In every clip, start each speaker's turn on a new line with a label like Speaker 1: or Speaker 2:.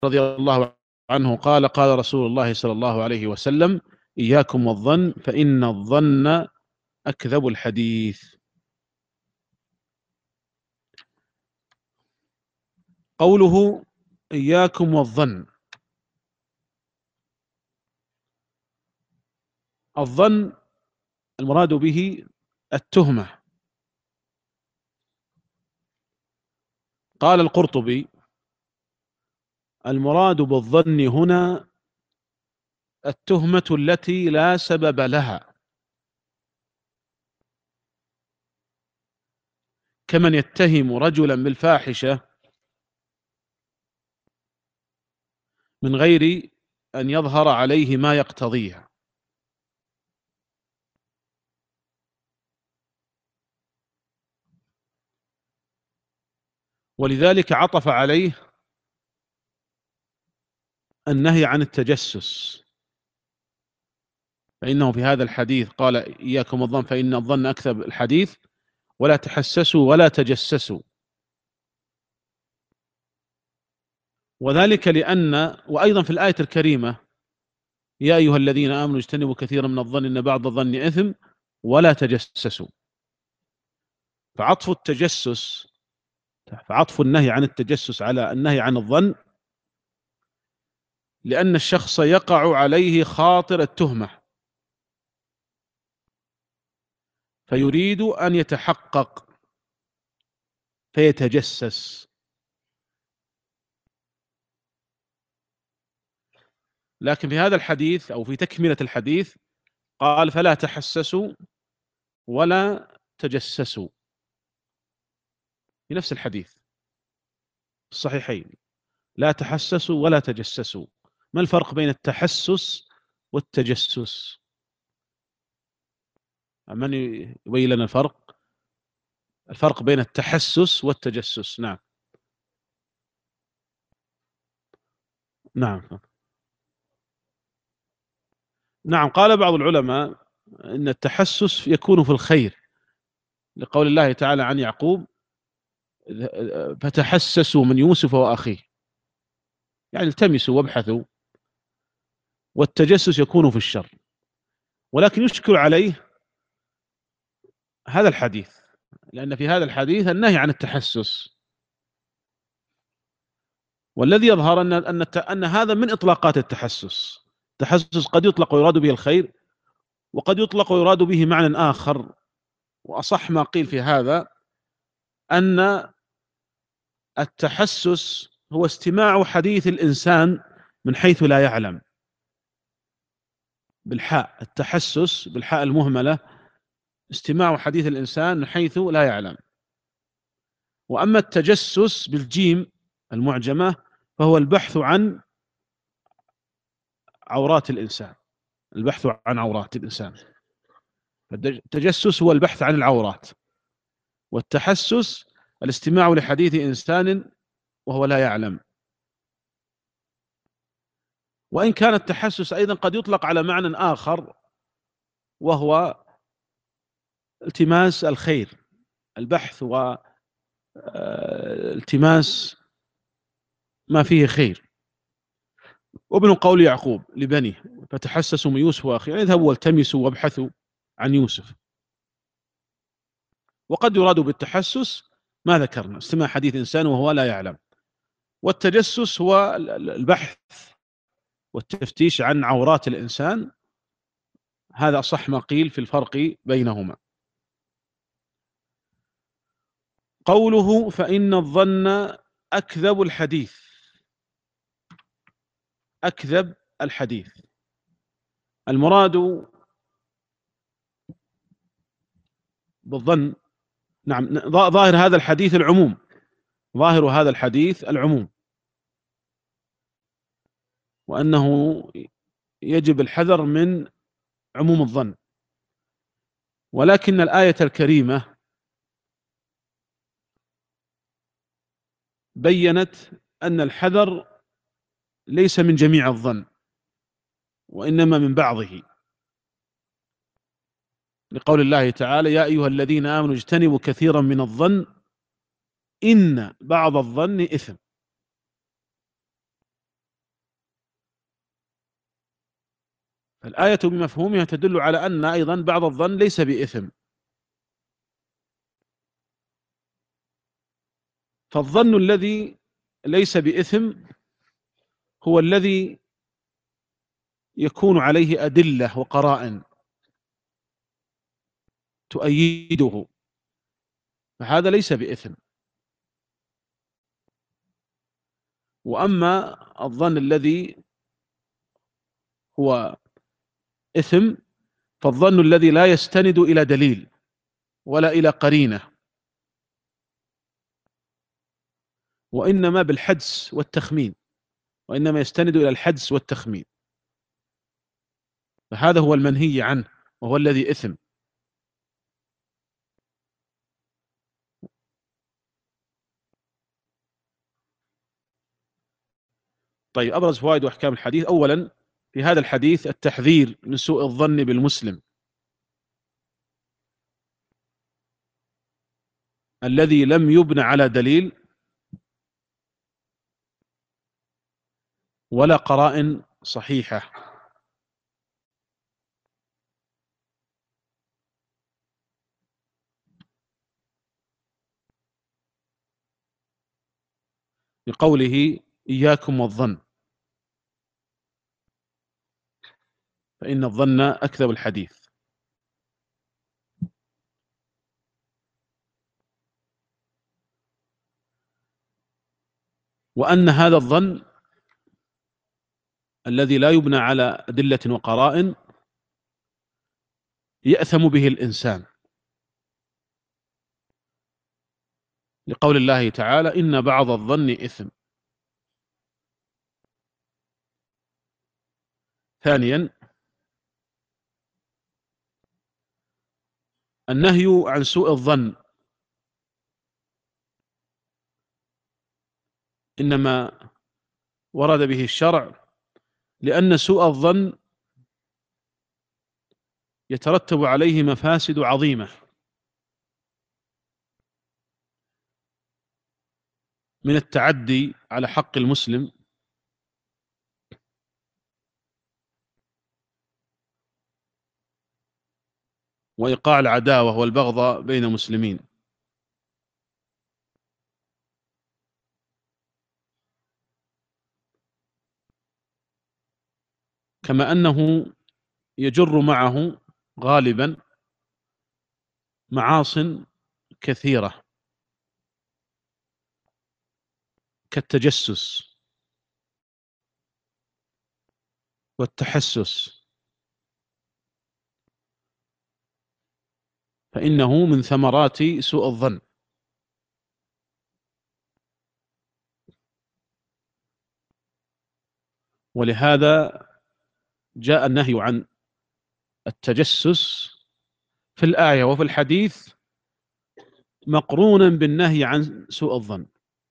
Speaker 1: رضي الله عنه قال قال رسول الله صلى الله عليه وسلم: إياكم والظن فإن الظن أكذب الحديث. قوله إياكم والظن، الظن المراد به التهمة. قال القرطبي: المراد بالظن هنا التهمة التي لا سبب لها، كمن يتهم رجلا بالفاحشة من غير أن يظهر عليه ما يقتضيها، ولذلك عطف عليه النهي عن التجسس، فإنه في هذا الحديث قال: إياكم الظن فإن الظن أكذب الحديث، ولا تحسسوا ولا تجسسوا. وذلك لأن، وأيضا في الآية الكريمة: يا أيها الذين آمنوا اجتنبوا كثيرا من الظن إن بعض الظن إثم ولا تجسسوا. فعطف التجسس، فعطف النهي عن التجسس على النهي عن الظن، لأن الشخص يقع عليه خاطر التهمة فيريد أن يتحقق فيتجسس. لكن في هذا الحديث أو في تكملة الحديث قال: فلا تحسسوا ولا تجسسوا، في نفس الحديث الصحيحين: لا تحسسوا ولا تجسسوا. ما الفرق بين التحسس والتجسس؟ من يبين لنا الفرق بين التحسس والتجسس؟ نعم. نعم. نعم، قال بعض العلماء إن التحسس يكون في الخير، لقول الله تعالى عن يعقوب: فتحسسوا من يوسف وأخيه، يعني التمسوا وابحثوا. والتجسس يكون في الشر، ولكن يشكل عليه هذا الحديث، لأن في هذا الحديث النهي عن التحسس، والذي يظهر أن هذا من إطلاقات التحسس. التحسس قد يطلق ويراد به الخير، وقد يطلق ويراد به معنى آخر. وأصح ما قيل في هذا أن التحسس هو استماع حديث الإنسان من حيث لا يعلم، بالحاء، التحسس بالحاء المهملة، استماع حديث الإنسان من حيث لا يعلم. وأما التجسس بالجيم المعجمة فهو البحث عن عورات الإنسان، البحث عن عورات الإنسان. التجسس هو البحث عن العورات، والتحسس الاستماع لحديث إنسان وهو لا يعلم. وإن كان التحسس أيضا قد يطلق على معنى آخر، وهو التماس الخير، البحث والتماس ما فيه خير. وابن قول يعقوب لبنيه: فتحسسوا من يوسف وأخيه، يعني اذهبوا والتمسوا وابحثوا عن يوسف. وقد يراد بالتحسس ما ذكرنا، استماع حديث إنسان وهو لا يعلم. والتجسس هو البحث والتفتيش عن عورات الإنسان. هذا أصح ما قيل في الفرق بينهما. قوله: فإن الظن أكذب الحديث، أكذب الحديث، المراد بالظن، نعم، ظاهر هذا الحديث العموم، ظاهر هذا الحديث العموم، وأنه يجب الحذر من عموم الظن. ولكن الآية الكريمة بيّنت أن الحذر ليس من جميع الظن، وإنما من بعضه، لقول الله تعالى: يا أيها الذين آمنوا اجتنبوا كثيرا من الظن إن بعض الظن إثم. الآية بمفهومها تدل على أن أيضا بعض الظن ليس بإثم. فالظن الذي ليس بإثم هو الذي يكون عليه أدلة وقرائن تؤيده، فهذا ليس بإثم. وأما الظن الذي هو إثم فالظن الذي لا يستند إلى دليل ولا إلى قرينة، وإنما بالحدس والتخمين، وإنما يستند إلى الحدس والتخمين، فهذا هو المنهي عنه وهو الذي إثم. طيب، أبرز فوائد وأحكام الحديث: أولا، في هذا الحديث التحذير من سوء الظن بالمسلم الذي لم يبنى على دليل ولا قرائن صحيحة. بقوله إياكم والظن، فإن الظن أكذب الحديث. وأن هذا الظن الذي لا يبنى على أدلة وقرائن يأثم به الإنسان، لقول الله تعالى: إن بعض الظن إثم. ثانيا، النهي عن سوء الظن إنما ورد به الشرع لأن سوء الظن يترتب عليه مفاسد عظيمة، من التعدي على حق المسلم، وإيقاع العداوة والبغضاء بين المسلمين، كما أنه يجر معه غالبا معاصٍ كثيرة كالتجسس والتحسس، فإنه من ثمرات سوء الظن. ولهذا جاء النهي عن التجسس في الآية وفي الحديث مقرونا بالنهي عن سوء الظن.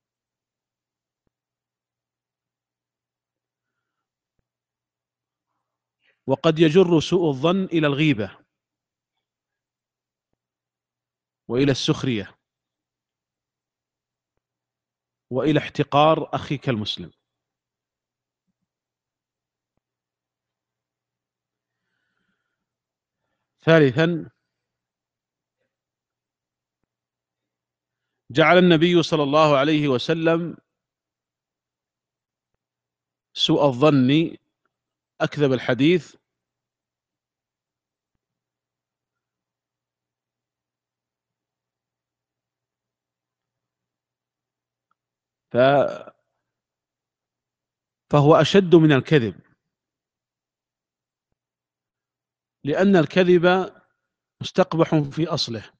Speaker 1: وقد يجر سوء الظن إلى الغيبة وإلى السخرية وإلى احتقار أخيك المسلم. ثالثا، جعل النبي صلى الله عليه وسلم سوء الظن أكذب الحديث فهو أشد من الكذب، لأن الكذب مستقبح في أصله،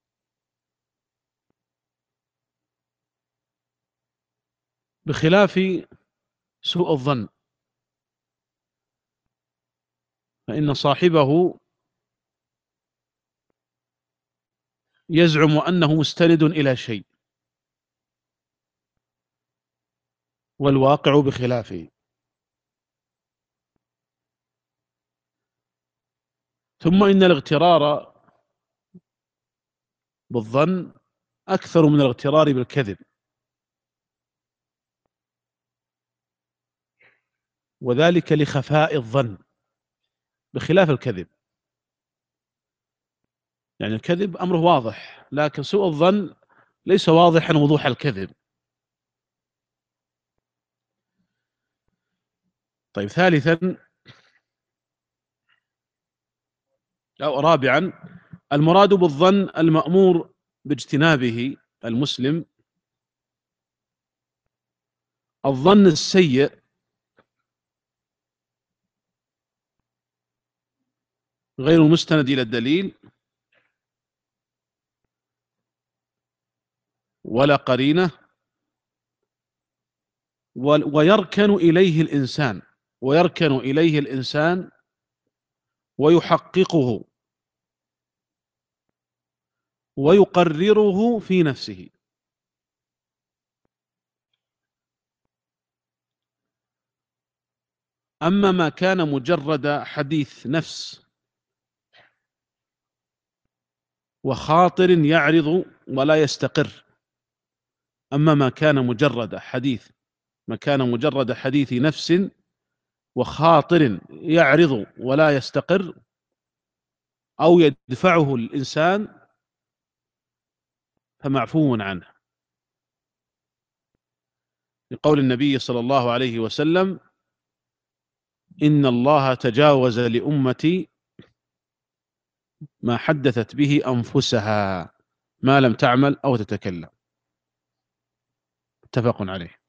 Speaker 1: بخلاف سوء الظن فإن صاحبه يزعم أنه مستند إلى شيء والواقع بخلافه. ثم إن الاغترار بالظن أكثر من الاغترار بالكذب، وذلك لخفاء الظن بخلاف الكذب. يعني الكذب أمره واضح، لكن سوء الظن ليس واضحا وضوح الكذب. طيب، ثالثا أو رابعا، المراد بالظن المأمور باجتنابه المسلم الظن السيء غير المستند إلى الدليل ولا قرينة، ويركن إليه الإنسان ويحققه ويقرره في نفسه. أما ما كان مجرد حديث نفس وخاطر يعرض ولا يستقر، أما ما كان مجرد حديث نفس وخاطر يعرض ولا يستقر أو يدفعه الإنسان فمعفو عنه، لقول النبي صلى الله عليه وسلم: إن الله تجاوز لأمتي ما حدثت به أنفسها ما لم تعمل أو تتكلم. متفق عليه.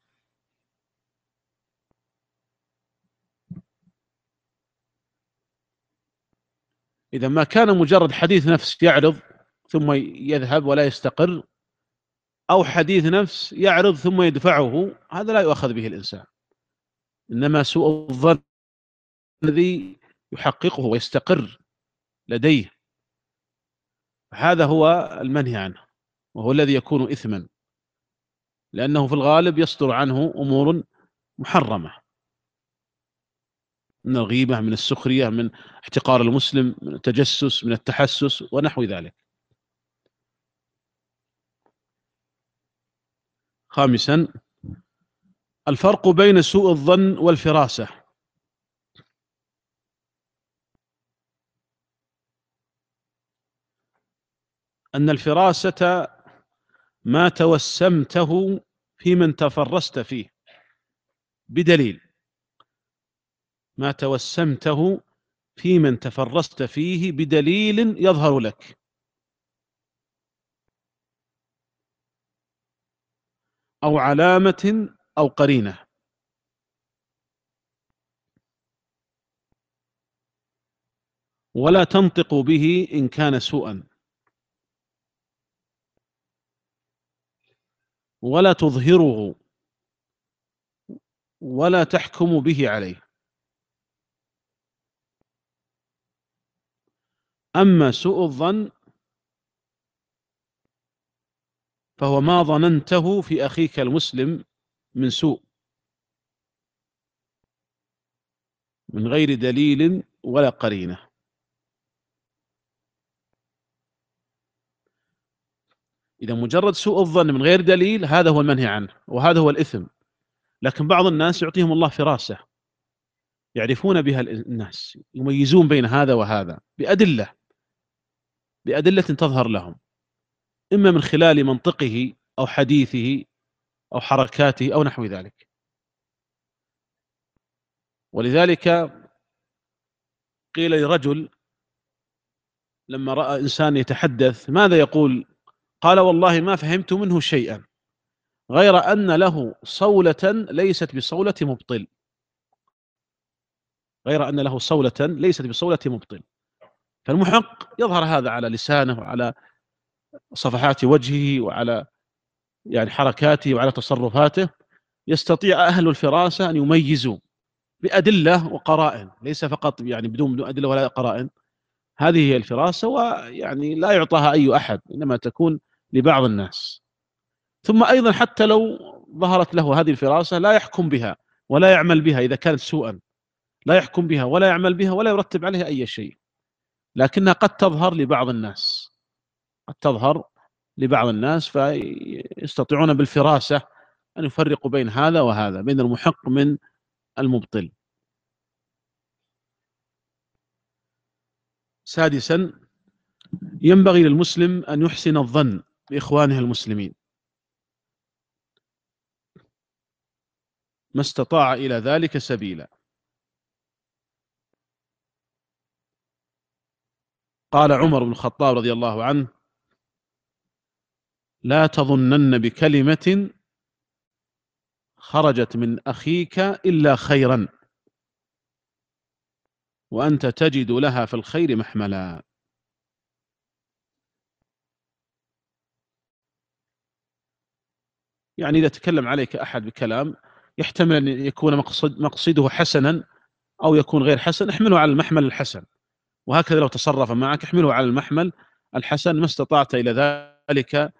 Speaker 1: إذا ما كان مجرد حديث نفس يعرض ثم يذهب ولا يستقر، أو حديث نفس يعرض ثم يدفعه، هذا لا يؤخذ به الإنسان. إنما سوء الظن الذي يحققه ويستقر لديه، هذا هو المنهي عنه، وهو الذي يكون إثما، لأنه في الغالب يصدر عنه أمور محرمة، من الغيبة، من السخرية، من احتقار المسلم، من التجسس، من التحسس ونحو ذلك. خامسا، الفرق بين سوء الظن والفراسة. أن الفراسة ما توسمته في من تفرست فيه بدليل، ما توسمته في من تفرست فيه بدليل يظهر لك، أو علامة أو قرينة، ولا تنطق به إن كان سوءا، ولا تظهره، ولا تحكم به عليه. أما سوء الظن فهو ما ظننته في أخيك المسلم من سوء من غير دليل ولا قرينة. إذا مجرد سوء الظن من غير دليل، هذا هو المنهي عنه وهذا هو الإثم. لكن بعض الناس يعطيهم الله فراسة يعرفون بها الناس، يميزون بين هذا وهذا بأدلة تظهر لهم، إما من خلال منطقه أو حديثه أو حركاته أو نحو ذلك. ولذلك قيل لرجل لما رأى إنسان يتحدث: ماذا يقول؟ قال: والله ما فهمت منه شيئا، غير أن له صولة ليست بصولة مبطل، فالمحق يظهر هذا على لسانه وعلى صفحات وجهه وعلى يعني حركاته وعلى تصرفاته. يستطيع أهل الفراسة أن يميزوا بأدلة وقرائن، ليس فقط يعني بدون أدلة ولا قرائن. هذه هي الفراسة، ويعني لا يعطاها أي أحد، إنما تكون لبعض الناس. ثم أيضا حتى لو ظهرت له هذه الفراسة لا يحكم بها ولا يعمل بها، إذا كانت سوءا لا يحكم بها ولا يعمل بها ولا يرتب عليها أي شيء، لكنها قد تظهر لبعض الناس، فيستطيعون بالفراسة أن يفرقوا بين هذا وهذا، بين المحق من المبطل. سادسا، ينبغي للمسلم أن يحسن الظن بإخوانه المسلمين ما استطاع إلى ذلك سبيلا. قال عمر بن الخطاب رضي الله عنه: لا تظنن بكلمة خرجت من أخيك إلا خيرا وأنت تجد لها في الخير محملا. يعني إذا تكلم عليك أحد بكلام يحتمل أن يكون مقصده حسنا أو يكون غير حسن، احمله على المحمل الحسن، وهكذا لو تصرف معك احمله على المحمل الحسن ما استطعت إلى ذلك